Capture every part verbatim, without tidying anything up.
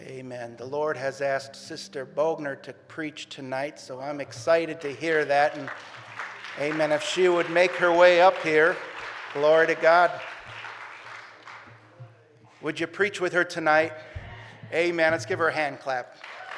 Amen. The Lord has asked Sister Bogner to preach tonight, so I'm excited to hear that. And amen. If she would make her way up here, glory to God. Would you preach with her tonight? Amen. Let's give her a hand clap.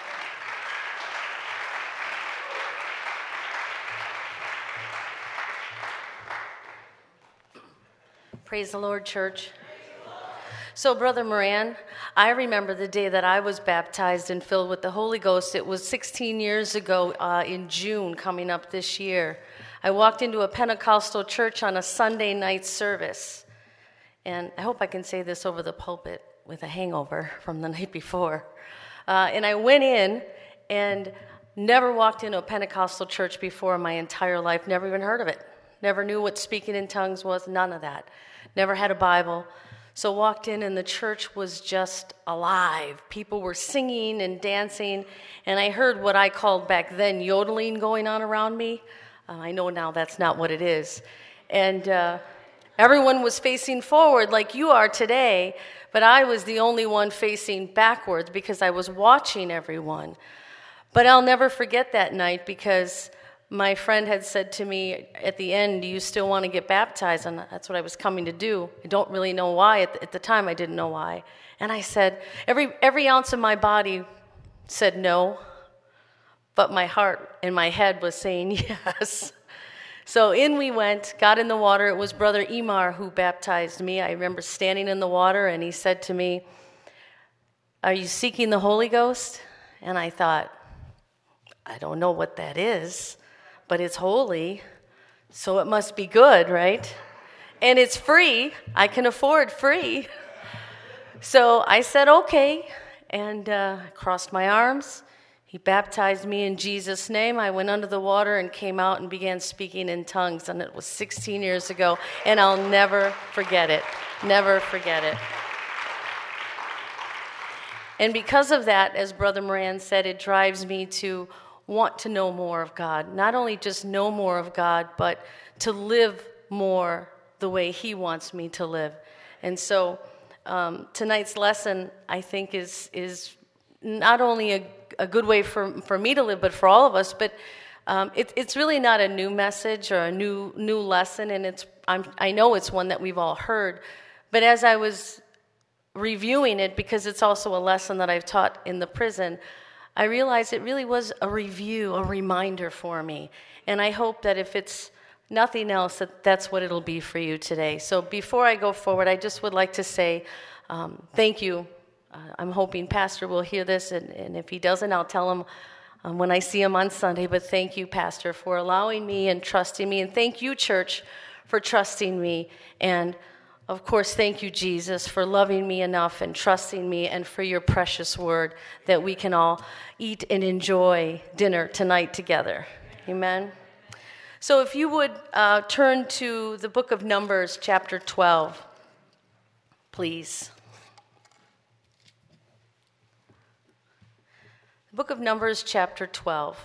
Praise the Lord, church. So, Brother Moran, I remember the day that I was baptized and filled with the Holy Ghost. It was sixteen years ago uh, in June, coming up this year. I walked into a Pentecostal church on a Sunday night service. And I hope I can say this over the pulpit with a hangover from the night before. Uh, and I went in and never walked into a Pentecostal church before in my entire life, never even heard of it. Never knew what speaking in tongues was, none of that. Never had a Bible. So walked in and the church was just alive. People were singing and dancing, and I heard what I called back then yodeling going on around me. Uh, I know now that's not what it is. And uh, everyone was facing forward like you are today, but I was the only one facing backwards because I was watching everyone. But I'll never forget that night because my friend had said to me at the end, do you still want to get baptized? And that's what I was coming to do. I don't really know why. At the, at the time, I didn't know why. And I said, every every ounce of my body said no, but my heart and my head was saying yes. So in we went, got in the water. It was Brother Imar who baptized me. I remember standing in the water, and he said to me, are you seeking the Holy Ghost? And I thought, I don't know what that is. But it's holy, so it must be good, right? And it's free. I can afford free. So I said, okay, and uh, crossed my arms. He baptized me in Jesus' name. I went under the water and came out and began speaking in tongues, and it was sixteen years ago, and I'll never forget it, never forget it. And because of that, as Brother Moran said, it drives me to want to know more of God. Not only just know more of God, but to live more the way He wants me to live. And so um, tonight's lesson, I think, is is not only a, a good way for, for me to live, but for all of us. But um, it, it's really not a new message or a new new lesson, and it's I'm, I know it's one that we've all heard. But as I was reviewing it, because it's also a lesson that I've taught in the prison, I realized it really was a review, a reminder for me. And I hope that if it's nothing else, that that's what it'll be for you today. So before I go forward, I just would like to say um, thank you. Uh, I'm hoping Pastor will hear this, and, and if he doesn't, I'll tell him um, when I see him on Sunday. But thank you, Pastor, for allowing me and trusting me. And thank you, church, for trusting me. And of course, thank you, Jesus, for loving me enough and trusting me, and for your precious word that we can all eat and enjoy dinner tonight together. Amen. So if you would uh, turn to the book of Numbers, chapter twelve, please. The book of Numbers, chapter twelve,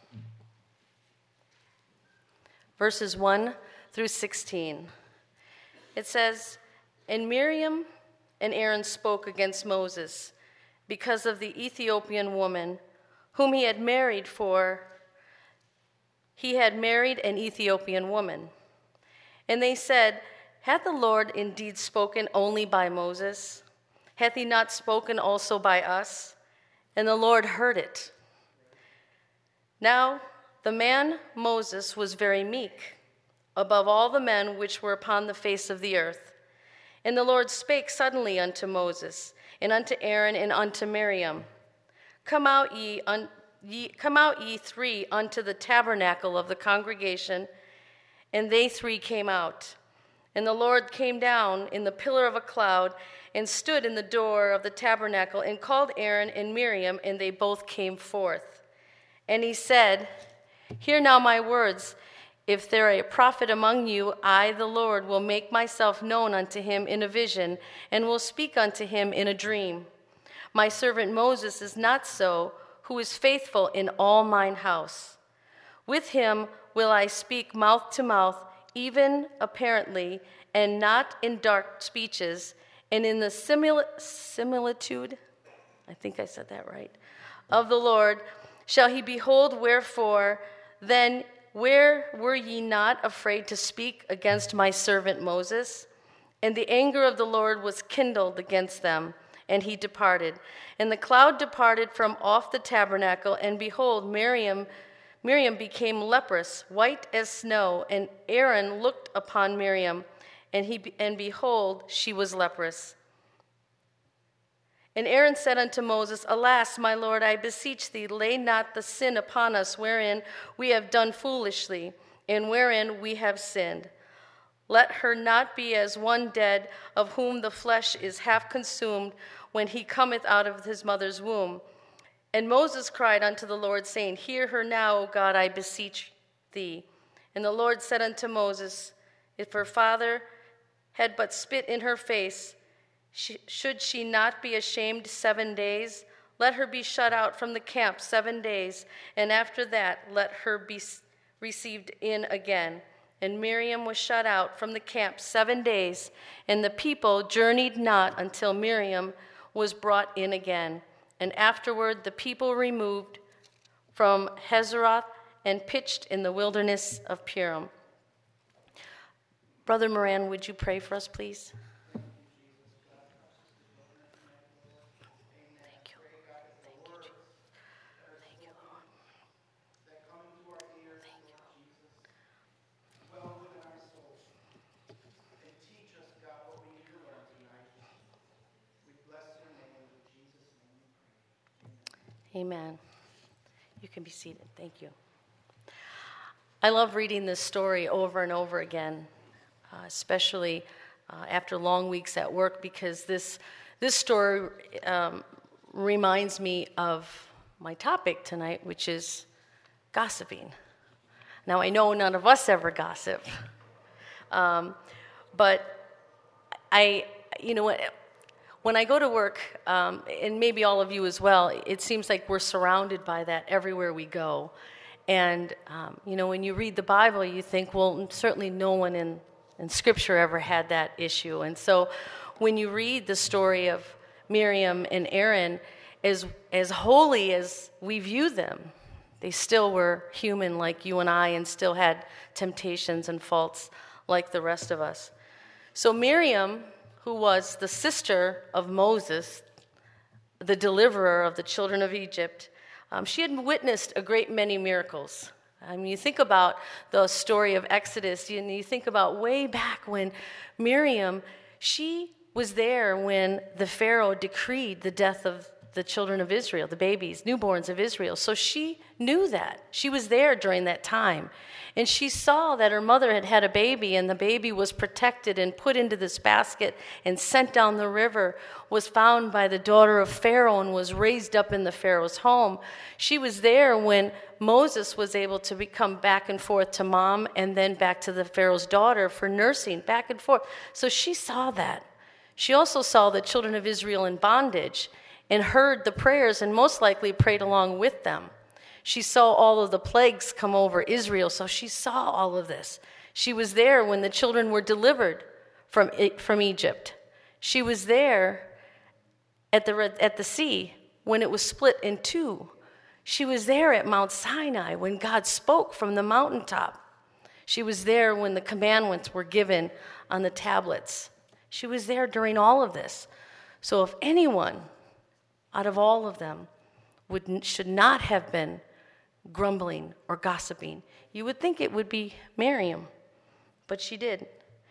verses one through sixteen. It says, and Miriam and Aaron spoke against Moses because of the Ethiopian woman whom he had married, for he had married an Ethiopian woman. And they said, hath the Lord indeed spoken only by Moses? Hath he not spoken also by us? And the Lord heard it. Now the man Moses was very meek, above all the men which were upon the face of the earth. And the Lord spake suddenly unto Moses, and unto Aaron, and unto Miriam, Come out ye, un, ye, come out ye three unto the tabernacle of the congregation. And they three came out. And the Lord came down in the pillar of a cloud, and stood in the door of the tabernacle, and called Aaron and Miriam, and they both came forth. And he said, Hear now my words. If there are a prophet among you, I, the Lord, will make myself known unto him in a vision, and will speak unto him in a dream. My servant Moses is not so, who is faithful in all mine house. With him will I speak mouth to mouth, even apparently, and not in dark speeches, and in the simil- similitude, I think I said that right, of the Lord shall he behold, wherefore then where were ye not afraid to speak against my servant Moses? And the anger of the Lord was kindled against them, and he departed. And the cloud departed from off the tabernacle, and behold, Miriam, Miriam became leprous, white as snow, and Aaron looked upon Miriam, and he and behold, she was leprous. And Aaron said unto Moses, Alas, my Lord, I beseech thee, lay not the sin upon us wherein we have done foolishly, and wherein we have sinned. Let her not be as one dead, of whom the flesh is half consumed, when he cometh out of his mother's womb. And Moses cried unto the Lord, saying, Hear her now, O God, I beseech thee. And the Lord said unto Moses, If her father had but spit in her face, She, should she not be ashamed seven days? Let her be shut out from the camp seven days, and after that let her be received in again. And Miriam was shut out from the camp seven days, and the people journeyed not until Miriam was brought in again. And afterward the people removed from Hazeroth and pitched in the wilderness of Purim. Brother Moran, would you pray for us, please? Amen. You can be seated. Thank you. I love reading this story over and over again, uh, especially uh, after long weeks at work, because this this story um, reminds me of my topic tonight, which is gossiping. Now, I know none of us ever gossip, um, but I, you know what? When I go to work, um, and maybe all of you as well, it seems like we're surrounded by that everywhere we go. And, um, you know, when you read the Bible, you think, well, certainly no one in, in Scripture ever had that issue. And so when you read the story of Miriam and Aaron, as, as holy as we view them, they still were human like you and I, and still had temptations and faults like the rest of us. So Miriam, who was the sister of Moses, the deliverer of the children of Egypt, um, she had witnessed a great many miracles. I mean, you think about the story of Exodus, and you think about way back when Miriam, she was there when the Pharaoh decreed the death of the children of Israel, the babies, newborns of Israel. So she knew that. She was there during that time. And she saw that her mother had had a baby, and the baby was protected and put into this basket and sent down the river, was found by the daughter of Pharaoh and was raised up in the Pharaoh's home. She was there when Moses was able to become back and forth to mom and then back to the Pharaoh's daughter for nursing, back and forth. So she saw that. She also saw the children of Israel in bondage and heard the prayers and most likely prayed along with them. She saw all of the plagues come over Israel, so she saw all of this. She was there when the children were delivered from, from Egypt. She was there at the, at the sea when it was split in two. She was there at Mount Sinai when God spoke from the mountaintop. She was there when the commandments were given on the tablets. She was there during all of this. So if anyone out of all of them would should not have been grumbling or gossiping, you would think it would be Miriam, but she did.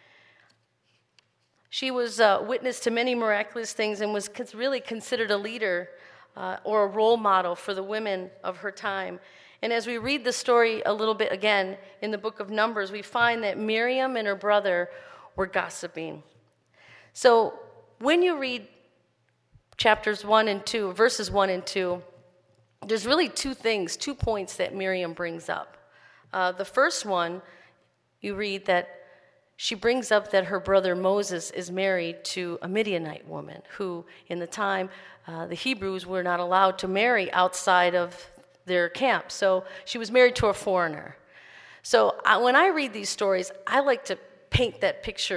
She was uh, witness to many miraculous things and was really considered a leader uh, or a role model for the women of her time. And as we read the story a little bit again in the book of Numbers, we find that Miriam and her brother were gossiping. So when you read chapters one and two, verses one and two, there's really two things, two points that Miriam brings up. Uh, the first one, you read that she brings up that her brother Moses is married to a Midianite woman who, in the time, uh, the Hebrews were not allowed to marry outside of their camp. So she was married to a foreigner. So I, when I read these stories, I like to paint that picture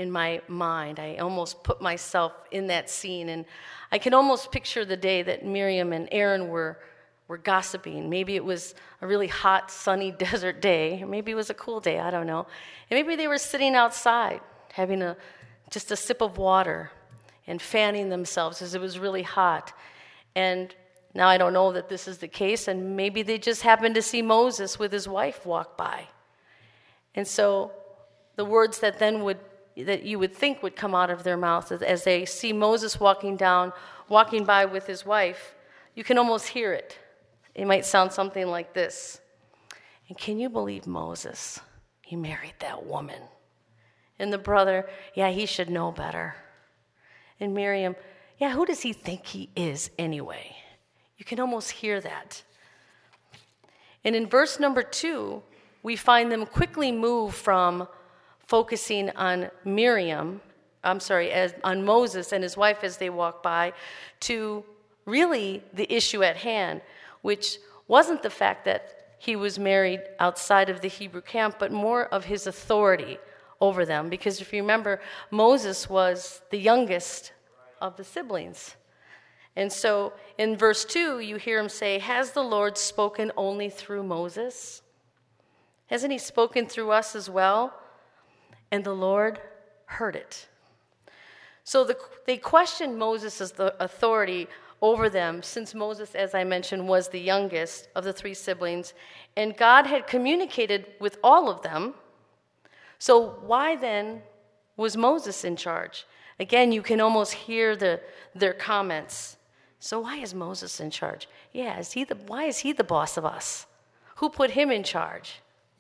in my mind. I almost put myself in that scene, and I can almost picture the day that Miriam and Aaron were were gossiping. Maybe it was a really hot, sunny desert day, or maybe it was a cool day, I don't know. And maybe they were sitting outside having a just a sip of water and fanning themselves as it was really hot. And now I don't know that this is the case, and maybe they just happened to see Moses with his wife walk by. And so the words that then would that you would think would come out of their mouths as, as they see Moses walking down, walking by with his wife, you can almost hear it. It might sound something like this. And can you believe Moses? He married that woman. And the brother, yeah, he should know better. And Miriam, yeah, who does he think he is anyway? You can almost hear that. And in verse number two, we find them quickly move from focusing on Miriam, I'm sorry, as, on Moses and his wife as they walk by, to really the issue at hand, which wasn't the fact that he was married outside of the Hebrew camp, but more of his authority over them. Because if you remember, Moses was the youngest of the siblings. And so in verse two, you hear him say, has the Lord spoken only through Moses? Hasn't he spoken through us as well? And the Lord heard it. So the, they questioned Moses' authority over them, since Moses, as I mentioned, was the youngest of the three siblings, and God had communicated with all of them. So why then was Moses in charge? Again, you can almost hear the, their comments. So why is Moses in charge? Yeah, is he the, why is he the boss of us? Who put him in charge?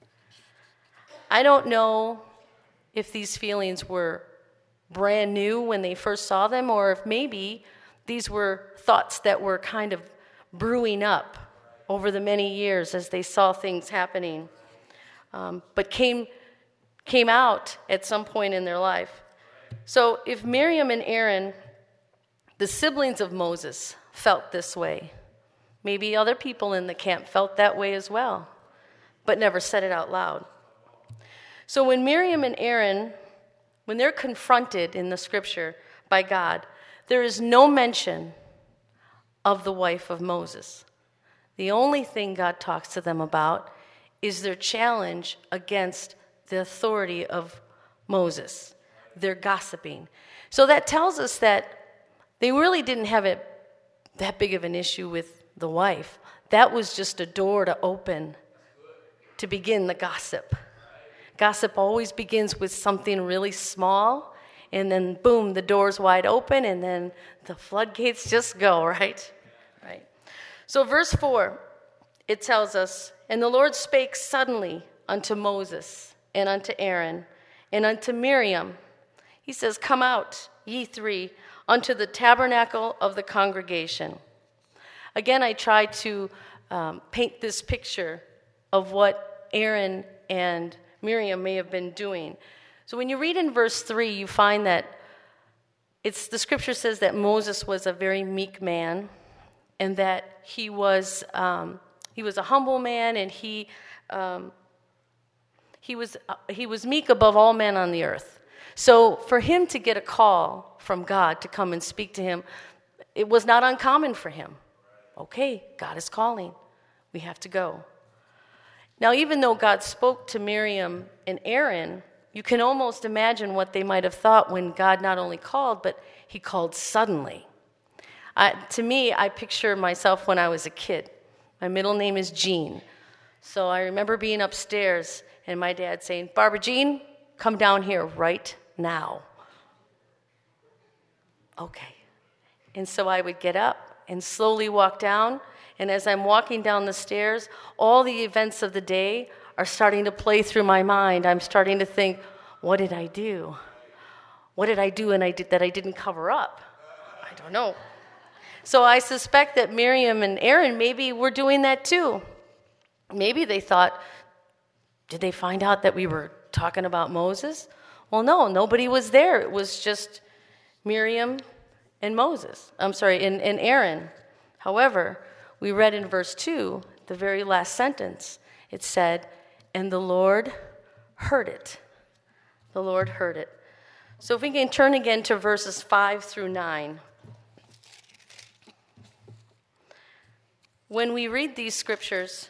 I don't know if these feelings were brand new when they first saw them, or if maybe these were thoughts that were kind of brewing up over the many years as they saw things happening, um, but came came out at some point in their life. So if Miriam and Aaron, the siblings of Moses, felt this way, maybe other people in the camp felt that way as well, but never said it out loud. So when Miriam and Aaron, when they're confronted in the scripture by God, there is no mention of the wife of Moses. The only thing God talks to them about is their challenge against the authority of Moses, their gossiping. So that tells us that they really didn't have it that big of an issue with the wife. That was just a door to open to begin the gossip. Gossip always begins with something really small, and then boom, the door's wide open, and then the floodgates just go, right? Right. So verse four, it tells us, and the Lord spake suddenly unto Moses and unto Aaron and unto Miriam. He says, come out, ye three, unto the tabernacle of the congregation. Again, I try to um, paint this picture of what Aaron and Miriam may have been doing. So when you read in verse three, you find that it's the scripture says that Moses was a very meek man, and that he was um, he was a humble man, and he um, he was uh, he was meek above all men on the earth. So for him to get a call from God to come and speak to him, it was not uncommon for him. Okay, God is calling. We have to go. Now, even though God spoke to Miriam and Aaron, you can almost imagine what they might have thought when God not only called, but he called suddenly. Uh, to me, I picture myself when I was a kid. My middle name is Jean. So I remember being upstairs and my dad saying, Barbara Jean, come down here right now. Okay. And so I would get up and slowly walk down. And as I'm walking down the stairs, all the events of the day are starting to play through my mind. I'm starting to think, what did I do? What did I do and I did that I didn't cover up? I don't know. So I suspect that Miriam and Aaron maybe were doing that too. Maybe they thought, did they find out that we were talking about Moses? Well, no, nobody was there. It was just Miriam and Moses. I'm sorry, and, and Aaron. However, we read in verse two, the very last sentence, it said, and the Lord heard it. The Lord heard it. So if we can turn again to verses five through nine. When we read these scriptures,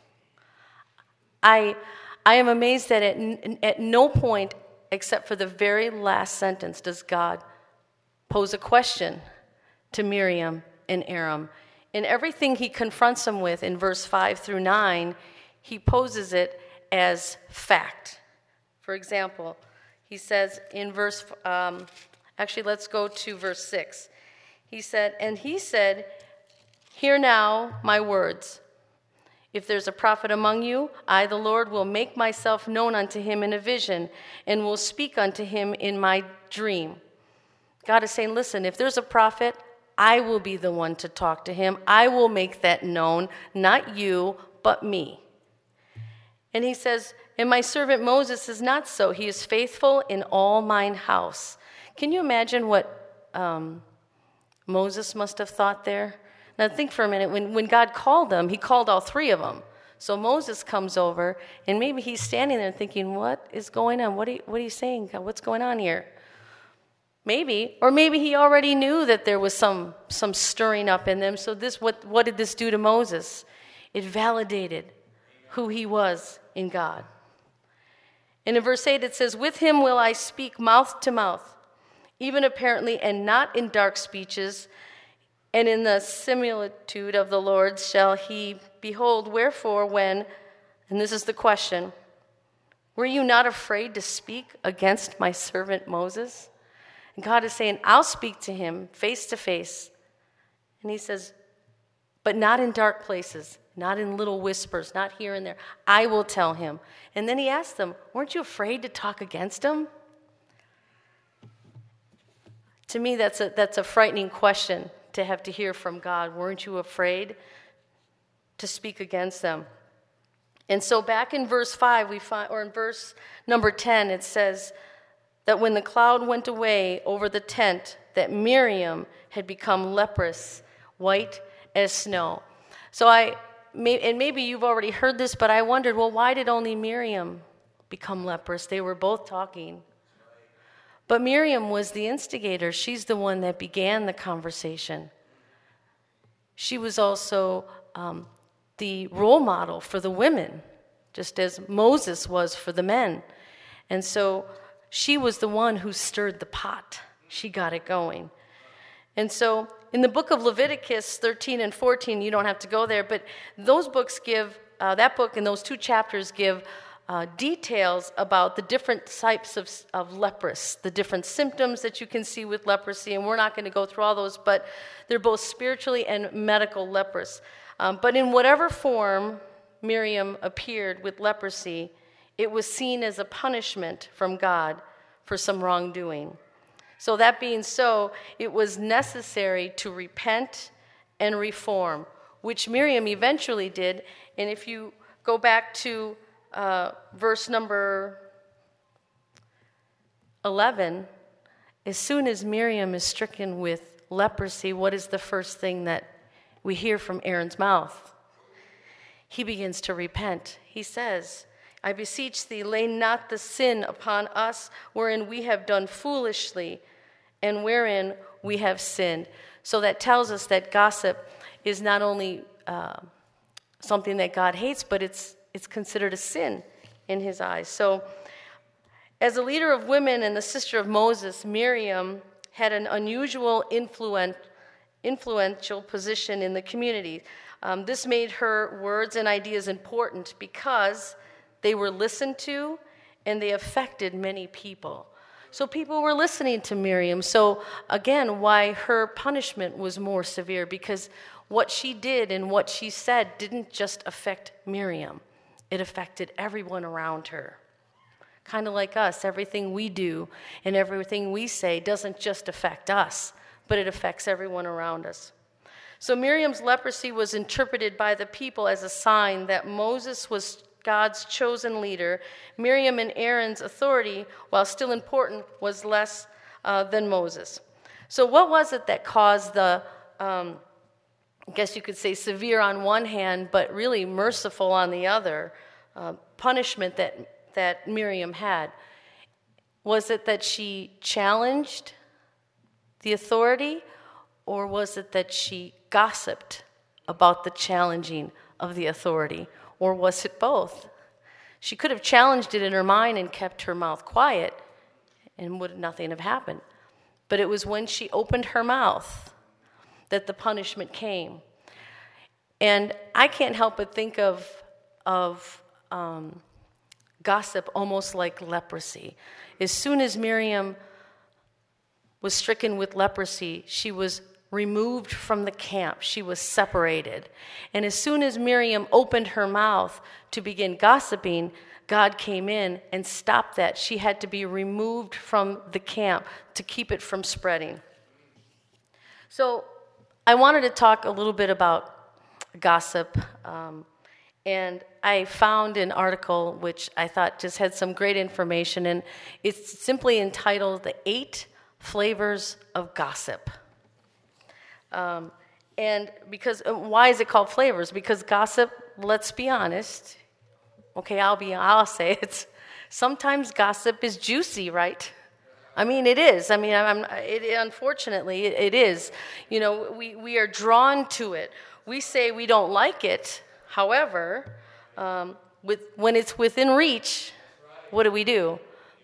I, I am amazed that at, at no point except for the very last sentence does God pose a question to Miriam and Aaron. In everything he confronts them with in verse five through nine, he poses it as fact. For example, he says in verse, um, actually let's go to verse six. He said, and he said, hear now my words. If there's a prophet among you, I, the Lord, will make myself known unto him in a vision and will speak unto him in my dream. God is saying, listen, if there's a prophet, I will be the one to talk to him. I will make that known, not you, but me. And he says, and my servant Moses is not so. He is faithful in all mine house. Can you imagine what um, Moses must have thought there? Now think for a minute. When, when God called them, he called all three of them. So Moses comes over, and maybe he's standing there thinking, what is going on? What are you, what are you saying? God? What's going on here? Maybe. Or maybe he already knew that there was some, some stirring up in them. So this, what, what did this do to Moses? It validated who he was in God. And in verse eight it says, with him will I speak mouth to mouth, even apparently, and not in dark speeches, and in the similitude of the Lord shall he behold. Wherefore when, and this is the question, were you not afraid to speak against my servant Moses? And God is saying, I'll speak to him face to face. And he says, but not in dark places, not in little whispers, not here and there. I will tell him. And then he asked them, weren't you afraid to talk against him? To me, that's a, that's a frightening question to have to hear from God. Weren't you afraid to speak against them? And so back in verse five, we find, or in verse number ten, it says that when the cloud went away over the tent, that Miriam had become leprous, white as snow. So I, may, and maybe you've already heard this, but I wondered, well, why did only Miriam become leprous? They were both talking. But Miriam was the instigator. She's the one that began the conversation. She was also um, the role model for the women, just as Moses was for the men. And so she was the one who stirred the pot. She got it going. And so in the book of Leviticus thirteen and fourteen, you don't have to go there, but those books give, uh, that book and those two chapters give Uh, details about the different types of, of leprosy, the different symptoms that you can see with leprosy, and we're not going to go through all those, but they're both spiritually and medical leprosy. Um, but in whatever form Miriam appeared with leprosy, it was seen as a punishment from God for some wrongdoing. So that being so, it was necessary to repent and reform, which Miriam eventually did. And if you go back to Uh, verse number eleven, as soon as Miriam is stricken with leprosy, what is the first thing that we hear from Aaron's mouth? He begins to repent. He says, I beseech thee, lay not the sin upon us wherein we have done foolishly and wherein we have sinned. So that tells us that gossip is not only uh, something that God hates, but it's It's considered a sin in his eyes. So as a leader of women and the sister of Moses, Miriam had an unusual influent, influential position in the community. Um, this made her words and ideas important because they were listened to and they affected many people. So people were listening to Miriam. So again, why her punishment was more severe, because what she did and what she said didn't just affect Miriam. It affected everyone around her. Kind of like us, everything we do and everything we say doesn't just affect us, but it affects everyone around us. So Miriam's leprosy was interpreted by the people as a sign that Moses was God's chosen leader. Miriam and Aaron's authority, while still important, was less uh, than Moses. So what was it that caused the um, I guess you could say severe on one hand, but really merciful on the other, uh, punishment that, that Miriam had? Was it that she challenged the authority, or was it that she gossiped about the challenging of the authority, or was it both? She could have challenged it in her mind and kept her mouth quiet, and would nothing have happened. But it was when she opened her mouth that the punishment came. And I can't help but think of, of um, gossip almost like leprosy. As soon as Miriam was stricken with leprosy, she was removed from the camp. She was separated. And as soon as Miriam opened her mouth to begin gossiping, God came in and stopped that. She had to be removed from the camp to keep it from spreading. So I wanted to talk a little bit about gossip. Um, and I found an article which I thought just had some great information, and it's simply entitled The Eight Flavors of Gossip. Um, and because, why is it called flavors? Because gossip, let's be honest, okay, I'll be, I'll say it, sometimes gossip is juicy, right? I mean, it is. I mean, I'm, it, unfortunately, it, it is. You know, we, we are drawn to it. We say we don't like it. However, um, with, when it's within reach, what do we do?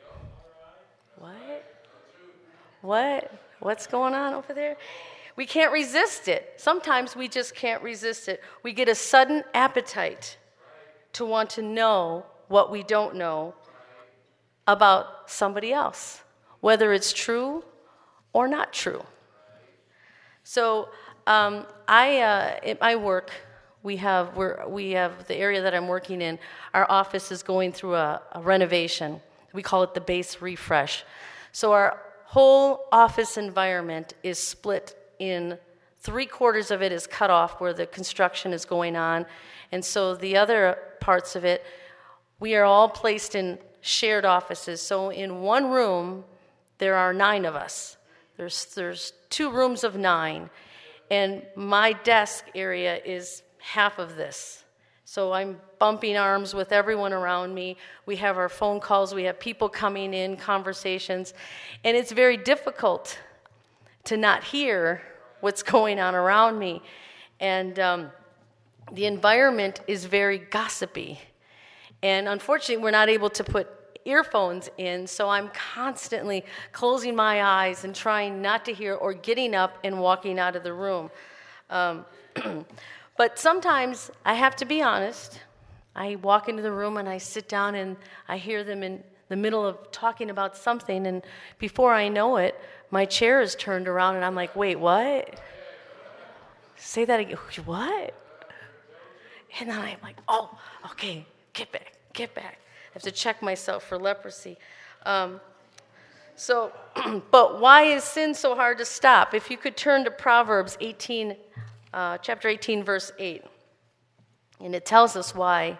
What? What? What's going on over there? We can't resist it. Sometimes we just can't resist it. We get a sudden appetite to want to know what we don't know about somebody else, whether it's true or not true. So um, I, uh, at my work, we have we're, we have the area that I'm working in. Our office is going through a, a renovation. We call it the base refresh. So our whole office environment is split in three quarters of it is cut off where the construction is going on. And so the other parts of it, we are all placed in shared offices. So in one room, there are nine of us. There's, there's two rooms of nine. And my desk area is half of this. So I'm bumping arms with everyone around me. We have our phone calls. We have people coming in, conversations. And it's very difficult to not hear what's going on around me. And um, the environment is very gossipy. And unfortunately, we're not able to put earphones in, so I'm constantly closing my eyes and trying not to hear or getting up and walking out of the room. Um, but sometimes, I have to be honest, I walk into the room and I sit down and I hear them in the middle of talking about something, and before I know it, my chair is turned around and I'm like, wait, what? Say that again. What? And then I'm like, oh, okay, get back, get back. I have to check myself for leprosy. Um, so, but why is sin so hard to stop? If you could turn to Proverbs eighteen, uh, chapter eighteen, verse eight, and it tells us why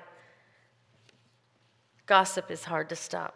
gossip is hard to stop.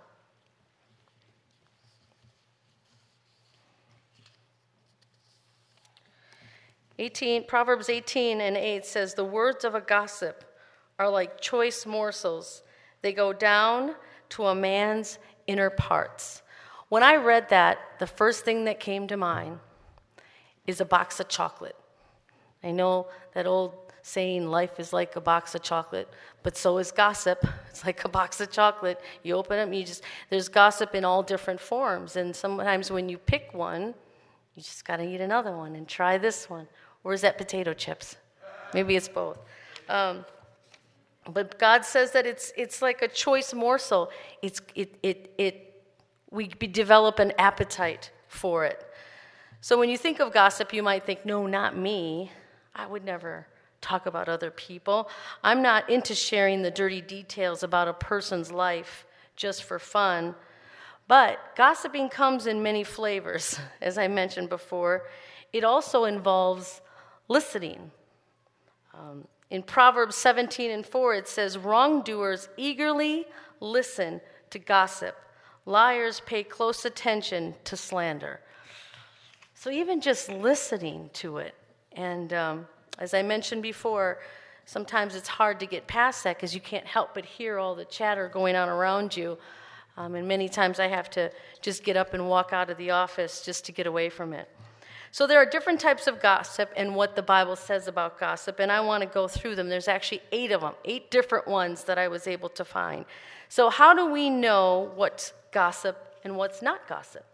eighteen, Proverbs eighteen and eight says, the words of a gossip are like choice morsels. They go down to a man's inner parts. When I read that, the first thing that came to mind is a box of chocolate. I know that old saying, life is like a box of chocolate, but so is gossip. It's like a box of chocolate. You open it, and you just, there's gossip in all different forms. And sometimes when you pick one, you just got to eat another one and try this one. Or is that potato chips? Maybe it's both. Um, But God says that it's it's like a choice morsel. It's it it it we develop an appetite for it. So when you think of gossip, you might think, no, not me. I would never talk about other people. I'm not into sharing the dirty details about a person's life just for fun. But gossiping comes in many flavors, as I mentioned before. It also involves listening. Um, In Proverbs seventeen and four, it says, wrongdoers eagerly listen to gossip. Liars pay close attention to slander. So even just listening to it. And um, as I mentioned before, sometimes it's hard to get past that because you can't help but hear all the chatter going on around you. Um, and many times I have to just get up and walk out of the office just to get away from it. So there are different types of gossip and what the Bible says about gossip, and I want to go through them. There's actually eight of them, eight different ones that I was able to find. So how do we know what's gossip and what's not gossip?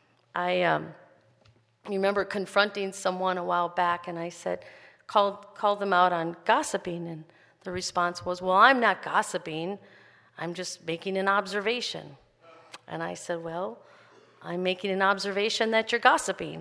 I um, remember confronting someone a while back, and I said, called, called them out on gossiping, and the response was, well, I'm not gossiping. I'm just making an observation. And I said, well, I'm making an observation that you're gossiping.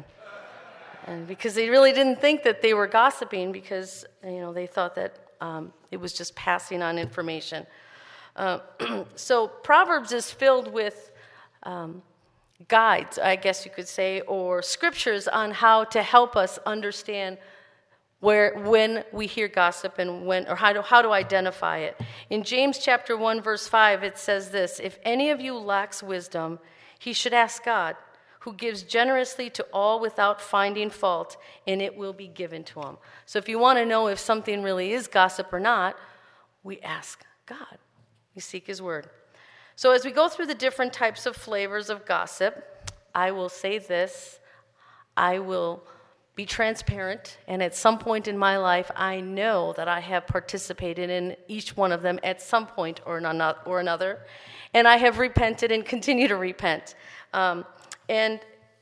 And because they really didn't think that they were gossiping, because, you know, they thought that um, it was just passing on information. Uh, so Proverbs is filled with um, guides, I guess you could say, or scriptures on how to help us understand where when we hear gossip and when, or how to, how to identify it. In James chapter one, verse five, it says this: if any of you lacks wisdom, he should ask God, who gives generously to all without finding fault, and it will be given to him. So if you want to know if something really is gossip or not, we ask God. We seek his word. So as we go through the different types of flavors of gossip, I will say this: I will be transparent, and at some point in my life, I know that I have participated in each one of them at some point or another, and I have repented and continue to repent. Um, and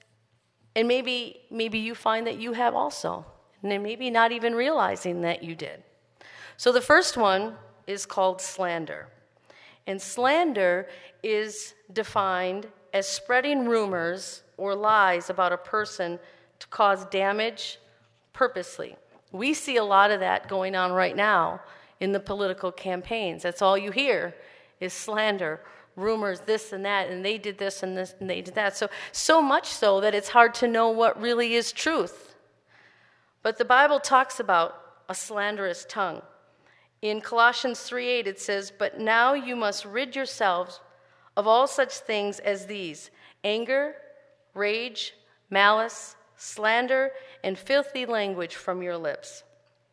and maybe maybe you find that you have also, and then maybe not even realizing that you did. So the first one is called slander. And slander is defined as spreading rumors or lies about a person to cause damage purposely. We see a lot of that going on right now in the political campaigns. That's all you hear is slander, rumors, this and that, and they did this and this and they did that. So, so much so that it's hard to know what really is truth. But the Bible talks about a slanderous tongue. In Colossians three eight, it says, but now you must rid yourselves of all such things as these: anger, rage, malice, slander, and filthy language from your lips.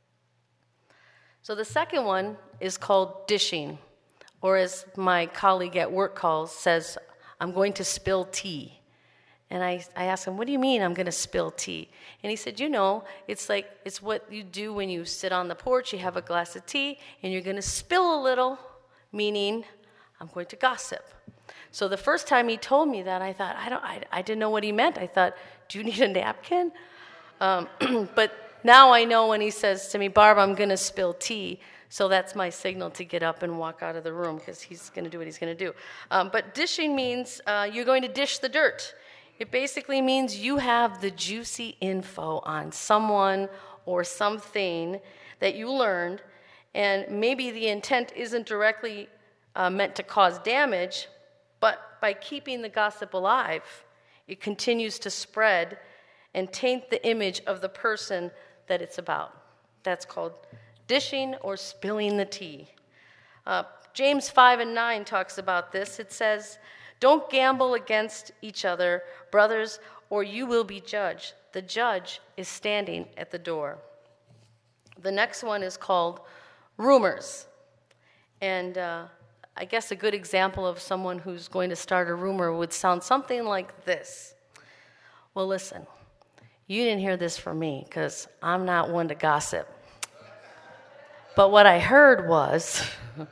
So the second one is called dishing, or as my colleague at work calls, says, I'm going to spill tea. And I, I asked him, what do you mean I'm going to spill tea? And he said, you know, it's like, it's what you do when you sit on the porch, you have a glass of tea, and you're going to spill a little, meaning I'm going to gossip. So the first time he told me that, I thought, I don't, I, I didn't know what he meant. I thought, do you need a napkin? Um, but now I know when he says to me, Barb, I'm going to spill tea. So that's my signal to get up and walk out of the room, because he's going to do what he's going to do. Um, but dishing means uh, you're going to dish the dirt. It basically means you have the juicy info on someone or something that you learned, and maybe the intent isn't directly uh, meant to cause damage, but by keeping the gossip alive, it continues to spread and taint the image of the person that it's about. That's called dishing or spilling the tea. Uh, James five and nine talks about this. It says, don't gamble against each other, brothers, or you will be judged. The judge is standing at the door. The next one is called rumors. And uh, I guess a good example of someone who's going to start a rumor would sound something like this. Well, listen, you didn't hear this from me, because I'm not one to gossip. But what I heard was,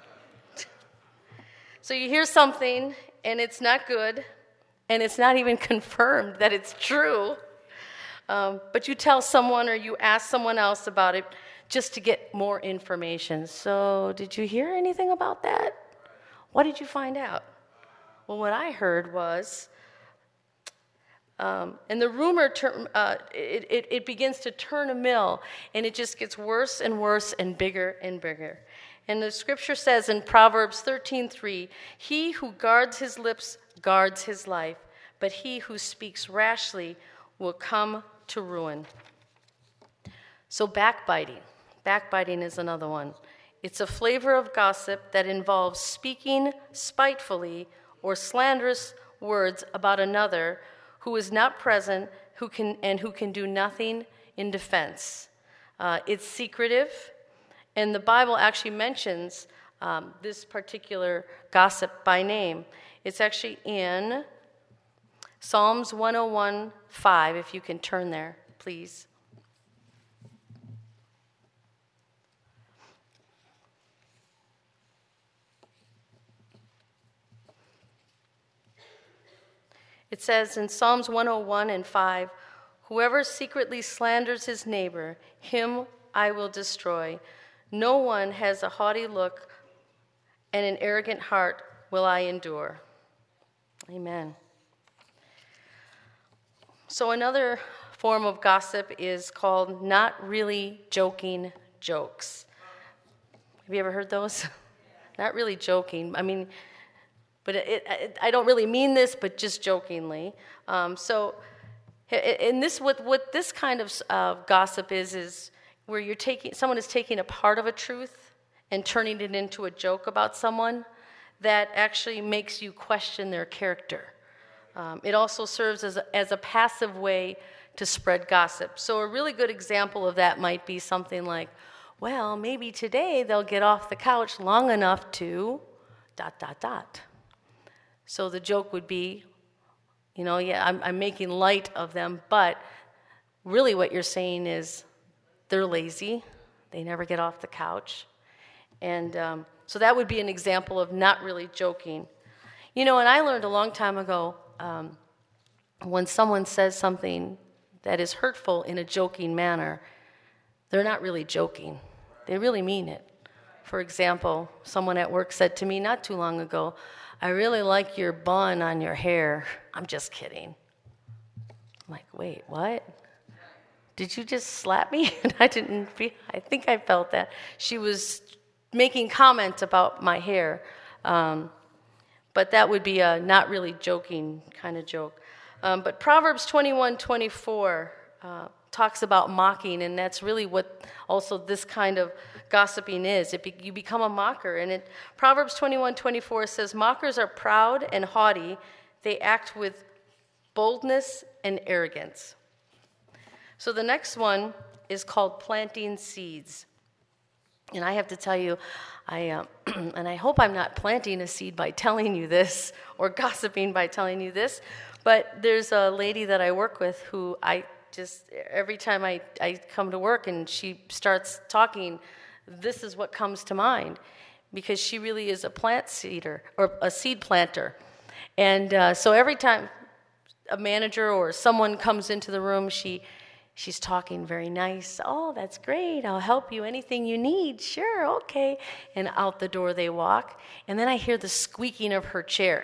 so you hear something, and it's not good, and it's not even confirmed that it's true, um, but you tell someone or you ask someone else about it just to get more information. So did you hear anything about that? What did you find out? Well, what I heard was, um, and the rumor, ter- uh, it, it, it begins to turn a mill, and it just gets worse and worse and bigger and bigger. And the scripture says in Proverbs thirteen three, he who guards his lips guards his life, but he who speaks rashly will come to ruin. So backbiting. Backbiting is another one. It's a flavor of gossip that involves speaking spitefully or slanderous words about another who is not present who can and who can do nothing in defense. Uh, it's secretive. And the Bible actually mentions um, this particular gossip by name. It's actually in Psalms one oh one, five, if you can turn there, please. It says in Psalms one oh one and five, "Whoever secretly slanders his neighbor, him I will destroy. No one has a haughty look, and an arrogant heart will I endure." Amen. So another form of gossip is called not really joking jokes. Have you ever heard those? Not really joking. I mean, but it, it, I don't really mean this, but just jokingly. Um, so, in this, what, what this kind of uh, gossip is, is where you're taking, someone is taking a part of a truth and turning it into a joke about someone that actually makes you question their character. Um, it also serves as a, as a passive way to spread gossip. So a really good example of that might be something like, well, maybe today they'll get off the couch long enough to dot, dot, dot. So the joke would be, you know, yeah, I'm, I'm making light of them, but really what you're saying is they're lazy. They never get off the couch. And um, so that would be an example of not really joking. You know, and I learned a long time ago, um, when someone says something that is hurtful in a joking manner, they're not really joking. They really mean it. For example, someone at work said to me not too long ago, "I really like your bun on your hair." I'm just kidding. I'm like, wait, what? Did you just slap me? And I didn't feel, I think I felt that. She was making comment about my hair. Um, but that would be a not really joking kind of joke. Um, but Proverbs twenty-one twenty-four uh, talks about mocking, and that's really what also this kind of gossiping is. It be, you become a mocker. And it, Proverbs twenty-one twenty-four says, "Mockers are proud and haughty. They act with boldness and arrogance." So the next one is called planting seeds. And I have to tell you, I uh, and I hope I'm not planting a seed by telling you this or gossiping by telling you this, but there's a lady that I work with who I just, every time I, I come to work and she starts talking, this is what comes to mind, because she really is a plant seeder or a seed planter. And uh, so every time a manager or someone comes into the room, she she's talking very nice. "Oh, that's great. I'll help you. Anything you need. Sure, okay." And out the door they walk. And then I hear the squeaking of her chair.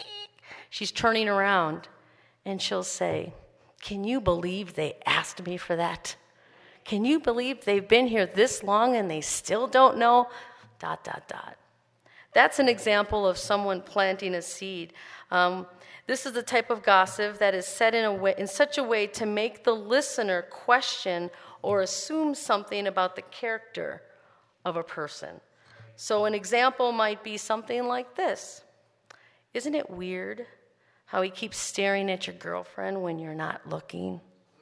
She's turning around and she'll say, "Can you believe they asked me for that? Can you believe they've been here this long and they still don't know?" Dot, dot, dot. That's an example of someone planting a seed. Um, this is the type of gossip that is said in a way, in such a way to make the listener question or assume something about the character of a person. So an example might be something like this. "Isn't it weird how he keeps staring at your girlfriend when you're not looking?"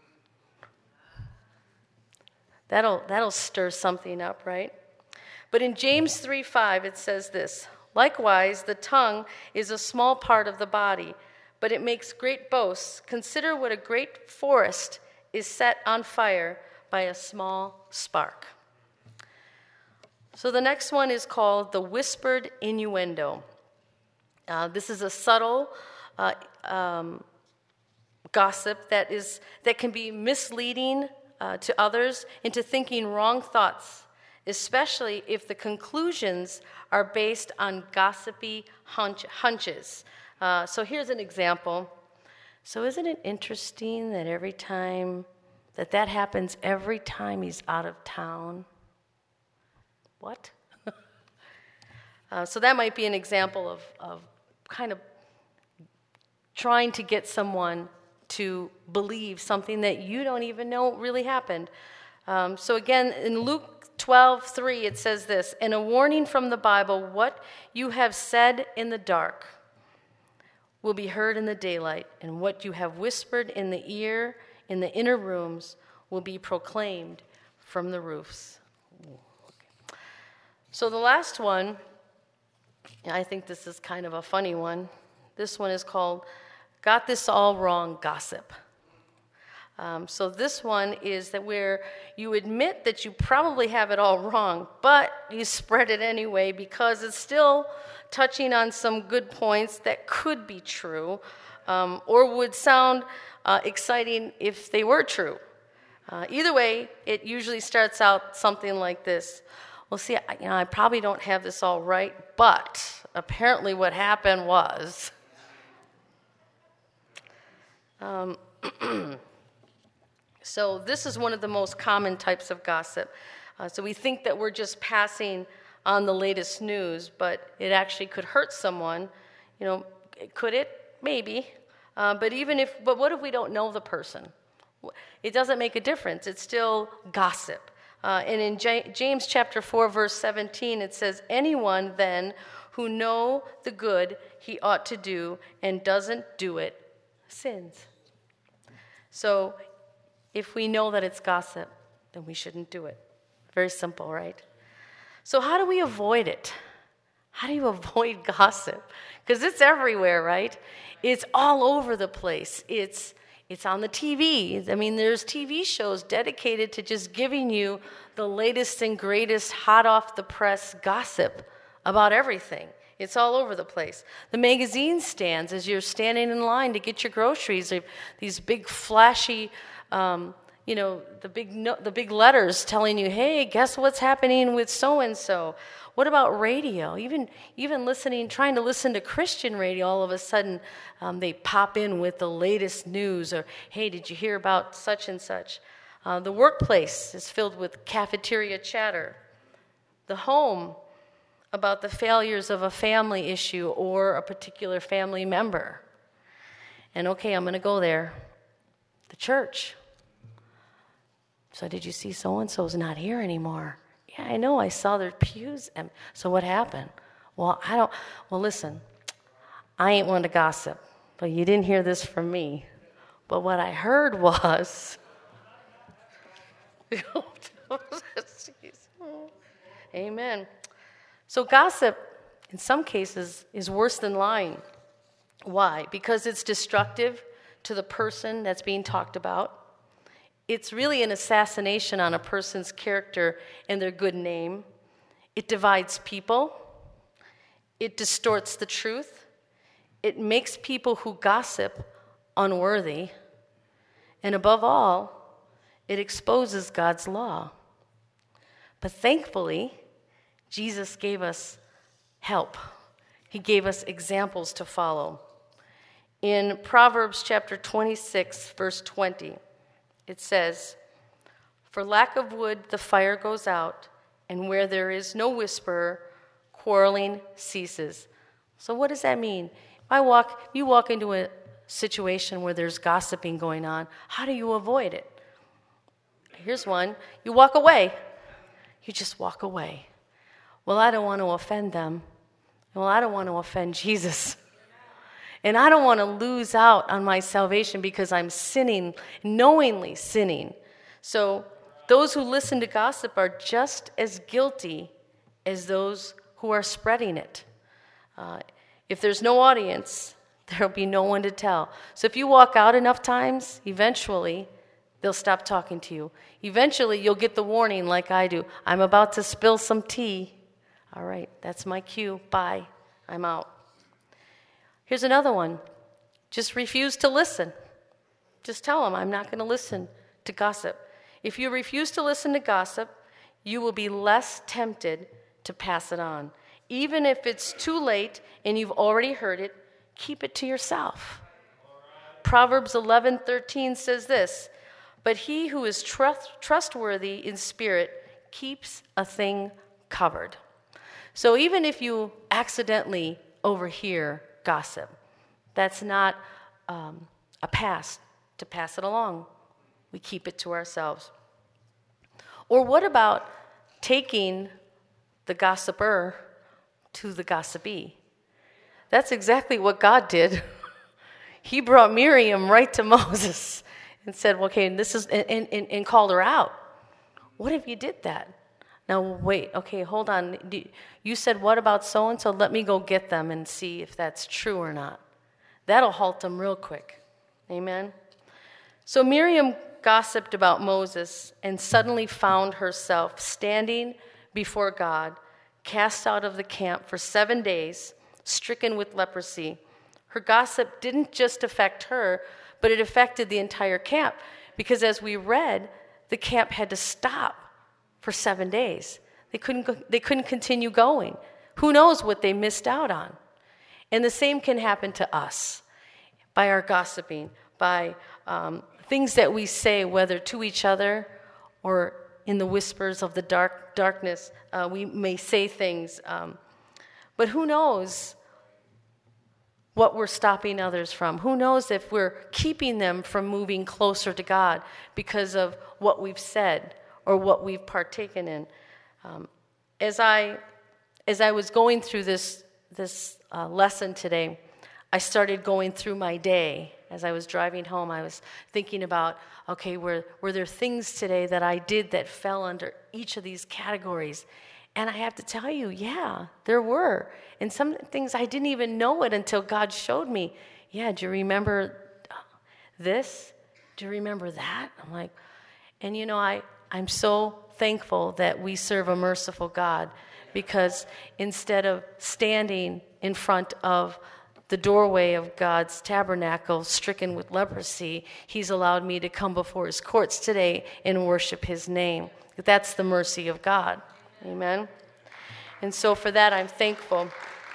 That'll, that'll stir something up, right? But in James three five, it says this, "Likewise, the tongue is a small part of the body, but it makes great boasts. Consider what a great forest is set on fire by a small spark." So the next one is called the whispered innuendo. Uh, this is a subtle uh, um, gossip that is that can be misleading uh, to others into thinking wrong thoughts, especially if the conclusions are based on gossipy hunch, hunches. Uh, so here's an example. "So isn't it interesting that every time that that happens every time he's out of town?" What? uh, so that might be an example of, of kind of trying to get someone to believe something that you don't even know really happened. Um, so again, in Luke twelve three, it says this, "And a warning from the Bible, what you have said in the dark will be heard in the daylight, and what you have whispered in the ear in the inner rooms will be proclaimed from the roofs." So the last one, I think this is kind of a funny one. This one is called Got This All Wrong Gossip. Um, so this one is that where you admit that you probably have it all wrong, but you spread it anyway because it's still touching on some good points that could be true, um, or would sound uh, exciting if they were true. Uh, either way, it usually starts out something like this. Well, see, I, you know, I probably don't have this all right, but apparently what happened was... Um, so this is one of the most common types of gossip. Uh, so we think that we're just passing on the latest news, but it actually could hurt someone. You know, could it? Maybe. Uh, but even if, but what if we don't know the person? It doesn't make a difference. It's still gossip. Uh, and in J- James chapter four, verse seventeen, it says, anyone then who know the good he ought to do and doesn't do it sins. So if we know that it's gossip, then we shouldn't do it. Very simple, right? So how do we avoid it? How do you avoid gossip? Because it's everywhere, right? It's all over the place. It's it's on the T V. I mean, there's T V shows dedicated to just giving you the latest and greatest hot off the press gossip about everything. It's all over the place. The magazine stands as you're standing in line to get your groceries. These big flashy, um, you know, the big no, the big letters telling you, hey, guess what's happening with so-and-so? What about radio? Even even listening, trying to listen to Christian radio, all of a sudden um, they pop in with the latest news, or, hey, did you hear about such and such? Uh, the workplace is filled with cafeteria chatter. The home, about the failures of a family issue or a particular family member. And okay, I'm going to go there. The church. So did you see so-and-so's not here anymore? Yeah, I know. I saw their pews. And so what happened? Well, I don't. Well, listen, I ain't one to gossip, but you didn't hear this from me. But what I heard was... Amen. So gossip, in some cases, is worse than lying. Why? Because it's destructive to the person that's being talked about. It's really an assassination on a person's character and their good name. It divides people. It distorts the truth. It makes people who gossip unworthy. And above all, it exposes God's law. But thankfully, Jesus gave us help. He gave us examples to follow. In Proverbs chapter twenty-six, verse twenty, it says, for lack of wood the fire goes out, and where there is no whisperer, quarreling ceases. So what does that mean? If I walk, you walk into a situation where there's gossiping going on, how do you avoid it? Here's one. You walk away. You just walk away. Well, I don't want to offend them. Well, I don't want to offend Jesus. And I don't want to lose out on my salvation because I'm sinning, knowingly sinning. So those who listen to gossip are just as guilty as those who are spreading it. Uh, if there's no audience, there'll be no one to tell. So if you walk out enough times, eventually they'll stop talking to you. Eventually you'll get the warning like I do. I'm about to spill some tea. All right, that's my cue. Bye. I'm out. Here's another one. Just refuse to listen. Just tell them, I'm not going to listen to gossip. If you refuse to listen to gossip, you will be less tempted to pass it on. Even if it's too late and you've already heard it, keep it to yourself. Proverbs eleven thirteen says this, but he who is trust, trustworthy in spirit keeps a thing covered. So even if you accidentally overhear gossip, that's not um, a pass to pass it along. We keep it to ourselves. Or what about taking the gossiper to the gossipee? That's exactly what God did. He brought Miriam right to Moses and said, well, okay, this is, and, and, and called her out. What if you did that? Now, wait, okay, hold on. You said, what about so-and-so? Let me go get them and see if that's true or not. that'll halt them real quick. Amen? So Miriam gossiped about Moses and suddenly found herself standing before God, cast out of the camp for seven days, stricken with leprosy. Her gossip didn't just affect her, but it affected the entire camp, because as we read, the camp had to stop for seven days. They couldn't go, they couldn't continue going. Who knows what they missed out on? And the same can happen to us by our gossiping, by um, things that we say, whether to each other or in the whispers of the dark darkness. Uh, we may say things, um, but who knows what we're stopping others from? Who knows if we're keeping them from moving closer to God because of what we've said or what we've partaken in? Um, as I as I was going through this this uh, lesson today, I started going through my day. As I was driving home, I was thinking about, okay, were were there things today that I did that fell under each of these categories? And I have to tell you, yeah, there were. And some things I didn't even know it until God showed me. Yeah, do you remember this? Do you remember that? I'm like, and you know, I, I'm so thankful that we serve a merciful God, because instead of standing in front of the doorway of God's tabernacle stricken with leprosy, he's allowed me to come before his courts today and worship his name. That's the mercy of God. Amen. And so for that, I'm thankful.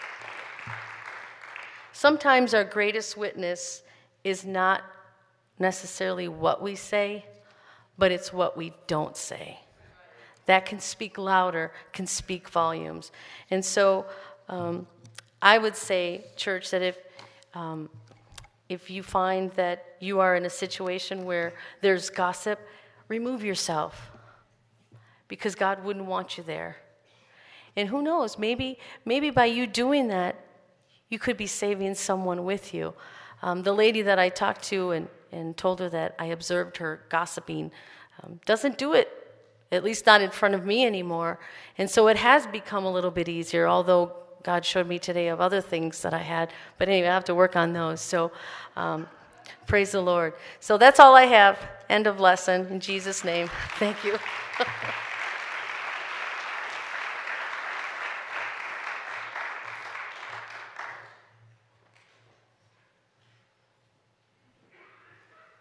Sometimes our greatest witness is not necessarily what we say, but it's what we don't say. That can speak louder, can speak volumes. And so um, I would say, church, that if um, if you find that you are in a situation where there's gossip, remove yourself, because God wouldn't want you there. And who knows, maybe maybe by you doing that, you could be saving someone with you. Um, the lady that I talked to and, and told her that I observed her gossiping um, doesn't do it, at least not in front of me anymore. And so it has become a little bit easier, although God showed me today of other things that I had. But anyway, I have to work on those. So um, praise the Lord. So that's all I have. End of lesson. In Jesus' name. Thank you.